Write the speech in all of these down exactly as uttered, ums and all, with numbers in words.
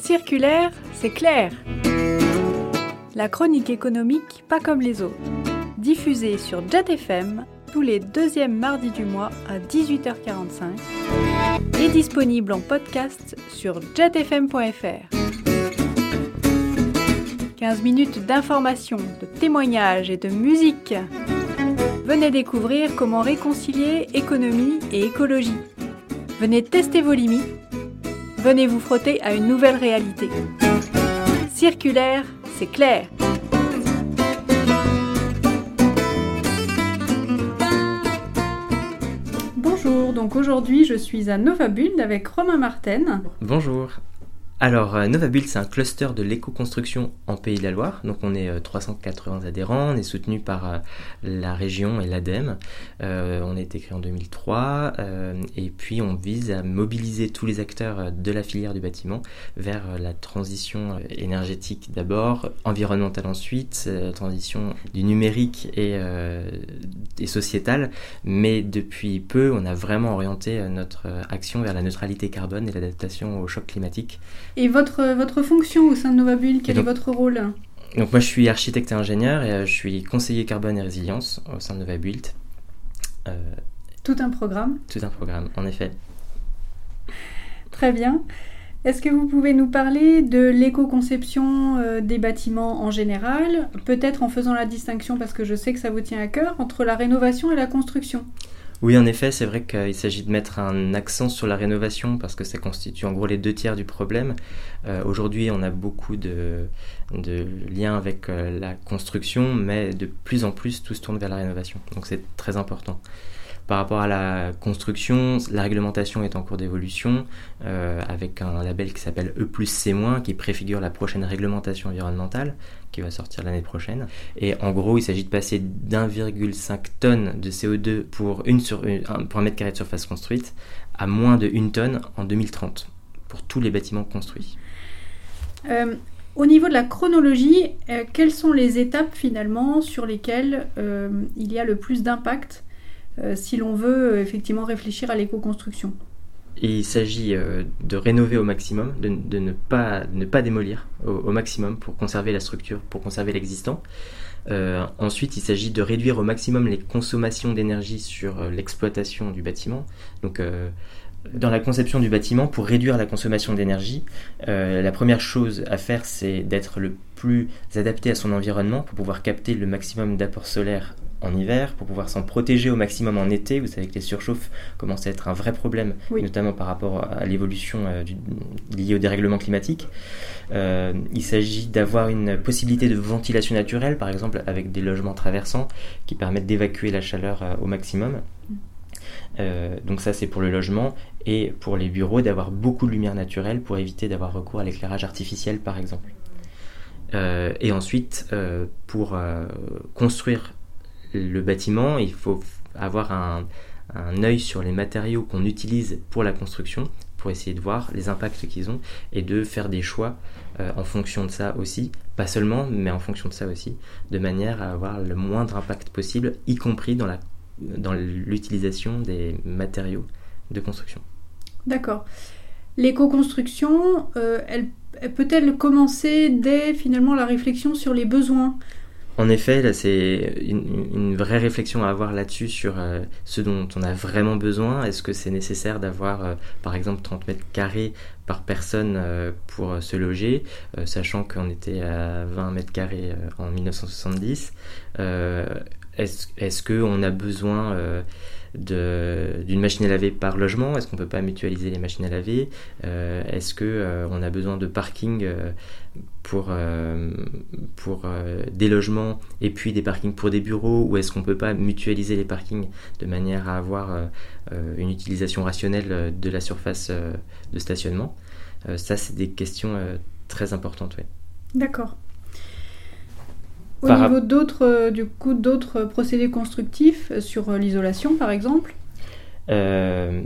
Circulaire, c'est clair. La chronique économique pas comme les autres. Diffusée sur Jet F M tous les deuxièmes mardis du mois à dix-huit heures quarante-cinq et disponible en podcast sur jet f m point f r. quinze minutes d'information, de témoignages et de musique. Venez découvrir comment réconcilier économie et écologie. Venez tester vos limites. Venez vous frotter à une nouvelle réalité. Circulaire, c'est clair. Bonjour, donc aujourd'hui je suis à Novabuld avec Romain Marten. Bonjour. Alors, euh, Novabuld, c'est un cluster de l'éco-construction en Pays de la Loire. Donc, on est euh, trois cent quatre-vingts adhérents. On est soutenu par euh, la région et l'ADEME. Euh, on a été créé en deux mille trois. Euh, et puis, on vise à mobiliser tous les acteurs de la filière du bâtiment vers euh, la transition énergétique d'abord, environnementale ensuite, euh, transition du numérique et, euh, et sociétale. Mais depuis peu, on a vraiment orienté euh, notre euh, action vers la neutralité carbone et l'adaptation au choc climatique. Et votre, votre fonction au sein de Novabuld, quel donc, est votre rôle ? Donc moi je suis architecte et ingénieur et euh, je suis conseiller carbone et résilience au sein de Novabuld. Euh, tout un programme ? Tout un programme, en effet. Très bien. Est-ce que vous pouvez nous parler de l'éco-conception euh, des bâtiments en général, peut-être en faisant la distinction, parce que je sais que ça vous tient à cœur, entre la rénovation et la construction ? Oui, en effet, c'est vrai qu'il s'agit de mettre un accent sur la rénovation parce que ça constitue en gros les deux tiers du problème. Euh, aujourd'hui, on a beaucoup de, de liens avec euh, la construction, mais de plus en plus, tout se tourne vers la rénovation. Donc c'est très important. Par rapport à la construction, la réglementation est en cours d'évolution euh, avec un label qui s'appelle E plus C-, qui préfigure la prochaine réglementation environnementale qui va sortir l'année prochaine. Et en gros, il s'agit de passer d'un virgule cinq tonnes de C O deux pour, une sur, une, pour un mètre carré de surface construite à moins de une tonne en deux mille trente pour tous les bâtiments construits. Euh, au niveau de la chronologie, euh, quelles sont les étapes finalement sur lesquelles euh, il y a le plus d'impact Euh, si l'on veut euh, effectivement réfléchir à l'éco-construction? Il s'agit euh, de rénover au maximum, de, de, ne, pas, de ne pas démolir au, au maximum pour conserver la structure, pour conserver l'existant. Euh, ensuite, il s'agit de réduire au maximum les consommations d'énergie sur euh, l'exploitation du bâtiment. Donc, euh, dans la conception du bâtiment, pour réduire la consommation d'énergie, euh, la première chose à faire, c'est d'être le plus adapté à son environnement pour pouvoir capter le maximum d'apport solaire en hiver, pour pouvoir s'en protéger au maximum en été. Vous savez que les surchauffes commencent à être un vrai problème, oui. Notamment par rapport à l'évolution euh, du, liée au dérèglement climatique. Euh, il s'agit d'avoir une possibilité de ventilation naturelle, par exemple avec des logements traversants qui permettent d'évacuer la chaleur euh, au maximum. Euh, donc ça c'est pour le logement, et pour les bureaux d'avoir beaucoup de lumière naturelle pour éviter d'avoir recours à l'éclairage artificiel par exemple. Euh, et ensuite euh, pour euh, construire le bâtiment, il faut avoir un, un œil sur les matériaux qu'on utilise pour la construction, pour essayer de voir les impacts qu'ils ont et de faire des choix euh, en fonction de ça aussi, pas seulement, mais en fonction de ça aussi, de manière à avoir le moindre impact possible, y compris dans, la, dans l'utilisation des matériaux de construction. D'accord. L'éco-construction, euh, elle, elle peut-elle commencer dès finalement la réflexion sur les besoins ? En effet, là, c'est une, une vraie réflexion à avoir là-dessus sur euh, ce dont on a vraiment besoin. Est-ce que c'est nécessaire d'avoir, euh, par exemple, trente mètres carrés par personne euh, pour euh, se loger, euh, sachant qu'on était à vingt mètres carrés euh, en dix-neuf cent soixante-dix. Euh, est-ce, est-ce qu'on a besoin euh, de, d'une machine à laver par logement ? Est-ce qu'on ne peut pas mutualiser les machines à laver ? euh, Est-ce qu'on euh, a besoin de parking euh, pour, euh, pour euh, des logements et puis des parkings pour des bureaux, ou est-ce qu'on ne peut pas mutualiser les parkings de manière à avoir euh, une utilisation rationnelle de la surface euh, de stationnement ? euh, Ça, c'est des questions euh, très importantes. Ouais. D'accord. Au Par niveau d'autres, euh, du coup, d'autres procédés constructifs, euh, sur euh, l'isolation par exemple ? euh,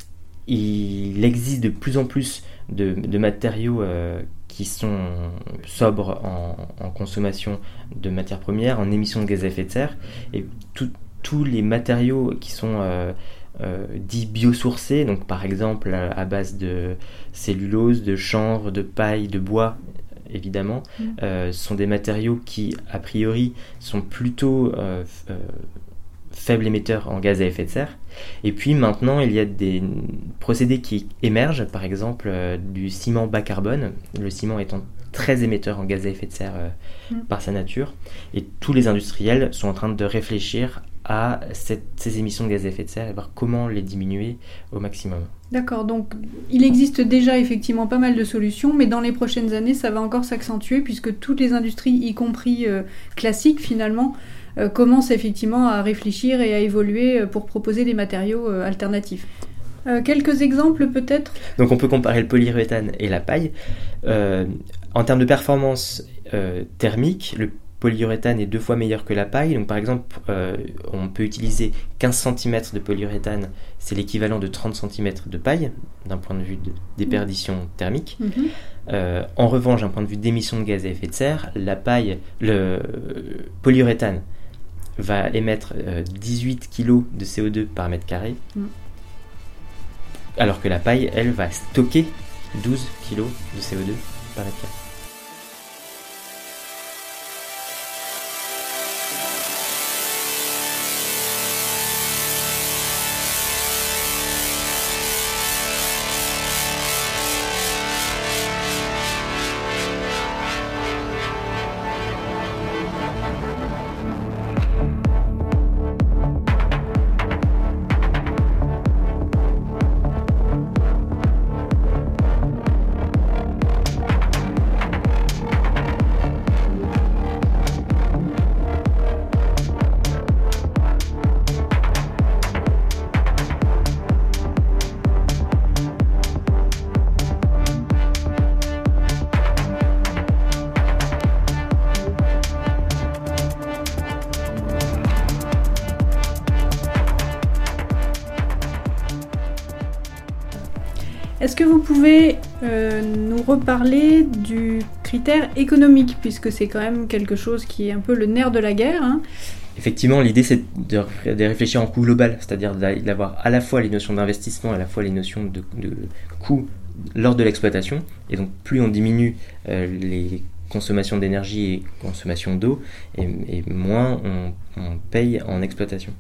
Il existe de plus en plus de, de matériaux euh, qui sont sobres en, en consommation de matières premières, en émissions de gaz à effet de serre, et tous les matériaux qui sont euh, euh, dits biosourcés, donc par exemple à, à base de cellulose, de chanvre, de paille, de bois, évidemment, mmh. euh, sont des matériaux qui, a priori, sont plutôt euh, euh, faibles émetteurs en gaz à effet de serre. Et puis maintenant, il y a des procédés qui émergent, par exemple euh, du ciment bas carbone, le ciment étant très émetteur en gaz à effet de serre euh, mmh. par sa nature. Et tous les industriels sont en train de réfléchir à cette, ces émissions de gaz à effet de serre et voir comment les diminuer au maximum. D'accord, donc il existe déjà effectivement pas mal de solutions, mais dans les prochaines années, ça va encore s'accentuer puisque toutes les industries, y compris euh, classiques finalement, euh, commencent effectivement à réfléchir et à évoluer pour proposer des matériaux euh, alternatifs. Euh, quelques exemples peut-être ? Donc on peut comparer le polyuréthane et la paille. Euh, en termes de performance euh, thermique, le polyuréthane est deux fois meilleur que la paille. Donc par exemple, euh, on peut utiliser quinze centimètres de polyuréthane, c'est l'équivalent de trente centimètres de paille, d'un point de vue de déperdition thermique. Mm-hmm. Euh, en revanche, d'un point de vue d'émission de gaz à effet de serre, la paille, le polyuréthane va émettre euh, dix-huit kilos de C O deux par mètre carré, mm. alors que la paille, elle, va stocker douze kilos de C O deux par mètre carré. Est-ce que vous pouvez euh, nous reparler du critère économique, puisque c'est quand même quelque chose qui est un peu le nerf de la guerre, hein ? Effectivement, l'idée c'est de, de réfléchir en coût global, c'est-à-dire d'avoir à la fois les notions d'investissement, à la fois les notions de, de coût lors de l'exploitation. Et donc plus on diminue euh, les consommations d'énergie et consommations d'eau, et, et moins on, on paye en exploitation.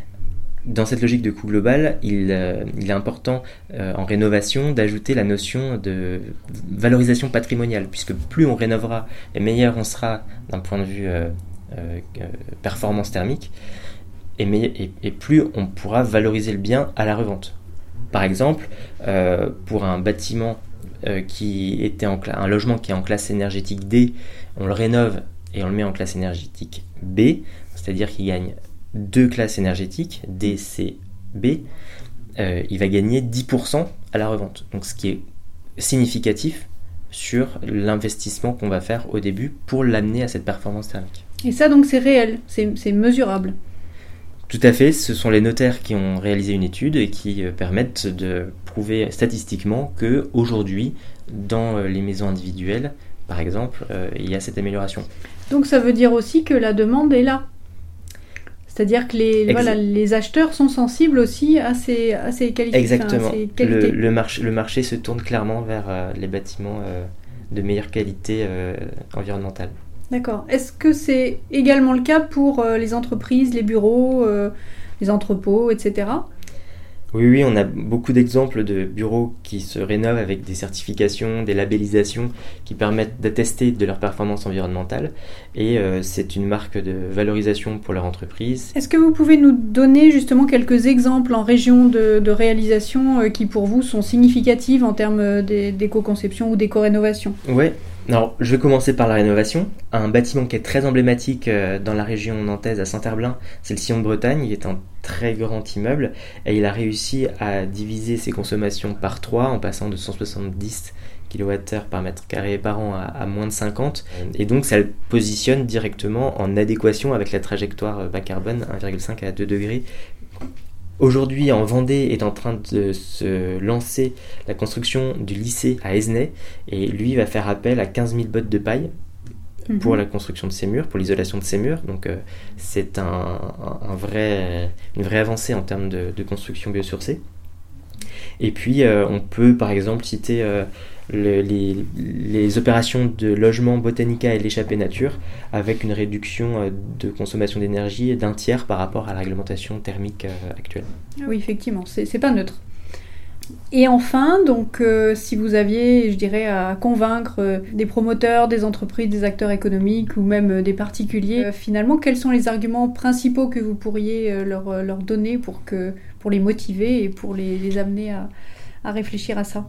Dans cette logique de coût global, il, euh, il est important euh, en rénovation d'ajouter la notion de valorisation patrimoniale, puisque plus on rénovera et meilleur on sera d'un point de vue euh, euh, performance thermique, et, me- et, et plus on pourra valoriser le bien à la revente. Par exemple, euh, pour un bâtiment euh, qui était en cla- un logement qui est en classe énergétique D, on le rénove et on le met en classe énergétique B, c'est-à-dire qu'il gagne deux classes énergétiques, D, C, B, euh, il va gagner dix pour cent à la revente. Donc ce qui est significatif sur l'investissement qu'on va faire au début pour l'amener à cette performance thermique. Et ça donc c'est réel, c'est, c'est mesurable. Tout à fait, ce sont les notaires qui ont réalisé une étude et qui euh, permettent de prouver statistiquement qu'aujourd'hui, dans euh, les maisons individuelles, par exemple, euh, il y a cette amélioration. Donc ça veut dire aussi que la demande est là. C'est-à-dire que les, Ex- voilà, les acheteurs sont sensibles aussi à ces, à ces qualités. Exactement. Enfin, ces qualités. Le, le, marché, le marché se tourne clairement vers euh, les bâtiments euh, de meilleure qualité euh, environnementale. D'accord. Est-ce que c'est également le cas pour euh, les entreprises, les bureaux, euh, les entrepôts, et cetera ? Oui, oui, on a beaucoup d'exemples de bureaux qui se rénovent avec des certifications, des labellisations qui permettent d'attester de leur performance environnementale. Et euh, c'est une marque de valorisation pour leur entreprise. Est-ce que vous pouvez nous donner justement quelques exemples en région de, de réalisation euh, qui pour vous sont significatives en termes d'éco-conception ou d'éco-rénovation ? Oui. Alors, je vais commencer par la rénovation. Un bâtiment qui est très emblématique euh, dans la région nantaise, à Saint-Herblain, c'est le Sillon de Bretagne. Il est un très grand immeuble et il a réussi à diviser ses consommations par trois en passant de cent soixante-dix kilowattheures par mètre carré par an à, à moins de cinquante. Et donc, ça le positionne directement en adéquation avec la trajectoire bas carbone, un virgule cinq à deux degrés. Aujourd'hui, en Vendée, est en train de se lancer la construction du lycée à Aizenay et lui va faire appel à quinze mille bottes de paille mmh. pour la construction de ces murs, pour l'isolation de ces murs. Donc euh, c'est un, un, un vrai, une vraie avancée en termes de, de construction biosourcée. Et puis euh, on peut par exemple citer euh, le, les, les opérations de logement Botanica et l'échappée nature, avec une réduction euh, de consommation d'énergie d'un tiers par rapport à la réglementation thermique euh, actuelle. Oui, effectivement, c'est, c'est pas neutre. Et enfin, donc, euh, si vous aviez, je dirais, à convaincre euh, des promoteurs, des entreprises, des acteurs économiques ou même euh, des particuliers, euh, finalement, quels sont les arguments principaux que vous pourriez euh, leur, leur donner pour, que, pour les motiver et pour les, les amener à, à réfléchir à ça ?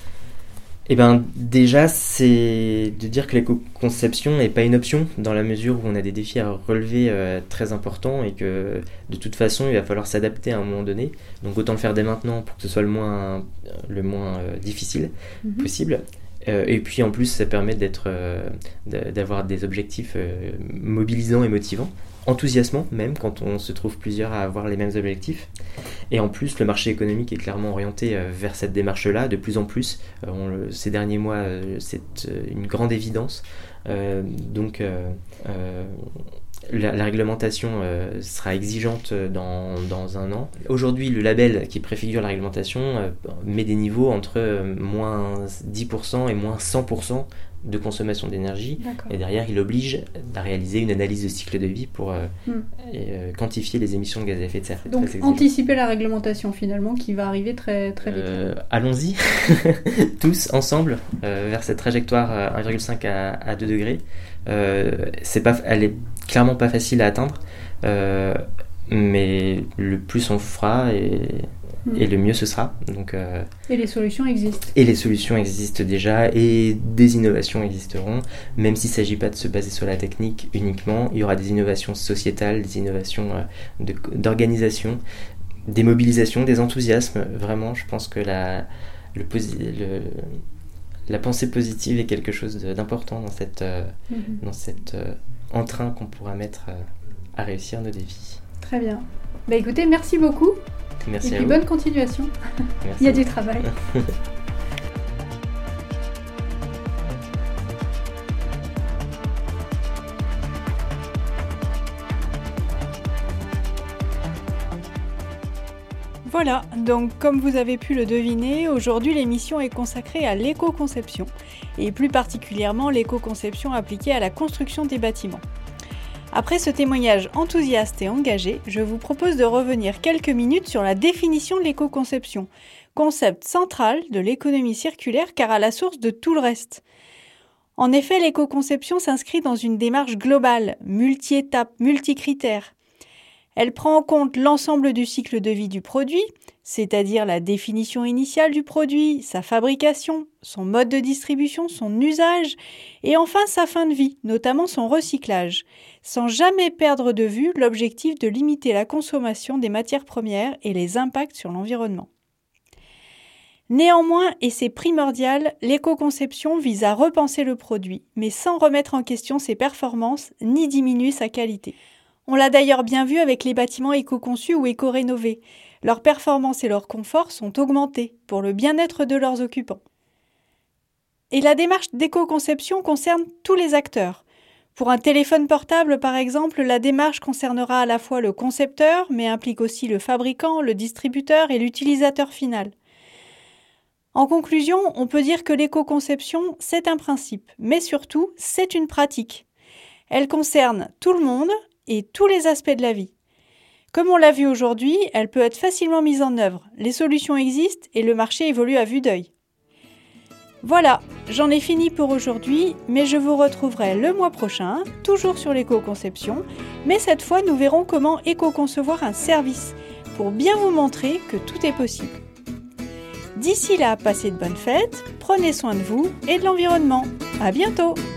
Eh bien, déjà, c'est de dire que l'éco-conception n'est pas une option, dans la mesure où on a des défis à relever euh, très importants et que, de toute façon, il va falloir s'adapter à un moment donné. Donc, autant le faire dès maintenant pour que ce soit le moins, le moins euh, difficile mm-hmm. possible. Euh, et puis, en plus, ça permet d'être, euh, d'avoir des objectifs euh, mobilisants et motivants, enthousiasmant même quand on se trouve plusieurs à avoir les mêmes objectifs. Et en plus, le marché économique est clairement orienté euh, vers cette démarche-là de plus en plus. Euh, on le, ces derniers mois, euh, c'est euh, une grande évidence. Euh, donc, euh, euh, la, la réglementation euh, sera exigeante dans, dans un an. Aujourd'hui, le label qui préfigure la réglementation euh, met des niveaux entre euh, moins dix pour cent et moins cent pour cent de consommation d'énergie. D'accord. Et derrière il oblige à réaliser une analyse de cycle de vie pour euh, hmm. et, euh, quantifier les émissions de gaz à effet de serre. Donc anticiper la réglementation finalement qui va arriver très, très vite. Euh, allons-y tous ensemble euh, vers cette trajectoire euh, un virgule cinq à, à deux degrés. Euh, c'est pas, elle est clairement pas facile à atteindre, euh, mais le plus on fera et et le mieux ce sera. Donc, euh, et les solutions existent. Et les solutions existent déjà et des innovations existeront. Même s'il ne s'agit pas de se baser sur la technique uniquement, il y aura des innovations sociétales, des innovations euh, de, d'organisation, des mobilisations, des enthousiasmes. Vraiment, je pense que la, le, le, la pensée positive est quelque chose de, d'important dans cette, euh, mm-hmm. dans cet euh, entrain qu'on pourra mettre euh, à réussir nos défis. Très bien. Bah, écoutez, merci beaucoup. Merci et puis à vous. Bonne continuation. Merci. Il y a du travail. Voilà, donc comme vous avez pu le deviner, aujourd'hui l'émission est consacrée à l'éco-conception, et plus particulièrement l'éco-conception appliquée à la construction des bâtiments. Après ce témoignage enthousiaste et engagé, je vous propose de revenir quelques minutes sur la définition de l'éco-conception, concept central de l'économie circulaire car à la source de tout le reste. En effet, l'éco-conception s'inscrit dans une démarche globale, multi-étapes, multi-critères. Elle prend en compte l'ensemble du cycle de vie du produit, c'est-à-dire la définition initiale du produit, sa fabrication, son mode de distribution, son usage, et enfin sa fin de vie, notamment son recyclage, sans jamais perdre de vue l'objectif de limiter la consommation des matières premières et les impacts sur l'environnement. Néanmoins, et c'est primordial, l'éco-conception vise à repenser le produit, mais sans remettre en question ses performances ni diminuer sa qualité. On l'a d'ailleurs bien vu avec les bâtiments éco-conçus ou éco-rénovés. Leurs performances et leur confort sont augmentés pour le bien-être de leurs occupants. Et la démarche d'éco-conception concerne tous les acteurs. Pour un téléphone portable, par exemple, la démarche concernera à la fois le concepteur, mais implique aussi le fabricant, le distributeur et l'utilisateur final. En conclusion, on peut dire que l'éco-conception, c'est un principe, mais surtout, c'est une pratique. Elle concerne tout le monde et tous les aspects de la vie. Comme on l'a vu aujourd'hui, elle peut être facilement mise en œuvre. Les solutions existent et le marché évolue à vue d'œil. Voilà, j'en ai fini pour aujourd'hui, mais je vous retrouverai le mois prochain, toujours sur l'éco-conception, mais cette fois nous verrons comment éco-concevoir un service, pour bien vous montrer que tout est possible. D'ici là, passez de bonnes fêtes, prenez soin de vous et de l'environnement. À bientôt!